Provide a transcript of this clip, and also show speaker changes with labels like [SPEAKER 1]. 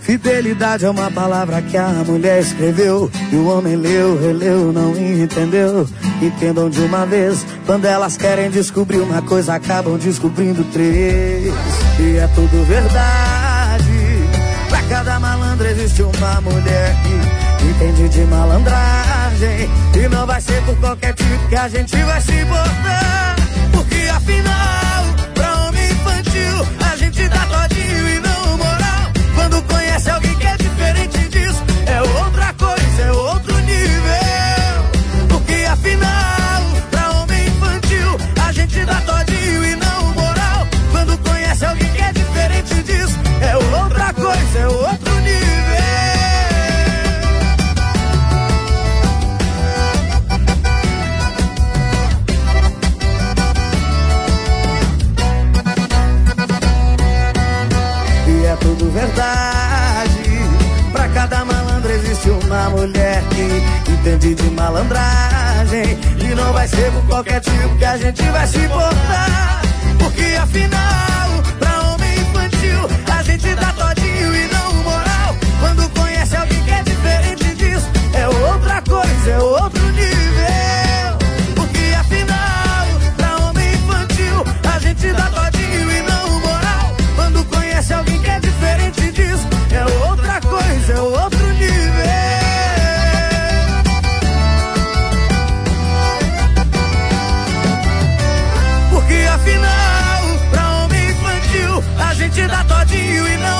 [SPEAKER 1] Fidelidade é uma palavra que a mulher escreveu e o homem leu, releu, não entendeu. Entendam de uma vez, quando elas querem descobrir uma coisa, acabam descobrindo três. E é tudo verdade. Pra cada malandro existe uma mulher que entende de malandragem. E não vai ser por qualquer tipo que a gente vai se botar. Porque afinal, pra homem infantil, a gente dá todinho e não moral. Quando conhece alguém que é diferente disso, é outra coisa, é outro nível. Porque afinal, pra homem infantil, a gente dá todinho e não moral. Quando conhece alguém que é diferente disso, é outra coisa, é outro nível. E é tudo verdade. Pra cada malandro existe uma mulher que entende de malandragem. E não vai ser por qualquer tipo que a gente vai se portar. Porque afinal, pra homem infantil, a gente dá todinho e não moral. Quando conhece alguém que é diferente disso, é outra coisa, é outro nível. Porque afinal, pra homem infantil, a gente dá todinho e não moral. Quando conhece alguém que é diferente disso, é outra coisa, é outro nível. Porque afinal, pra homem infantil, a gente dá todinho e não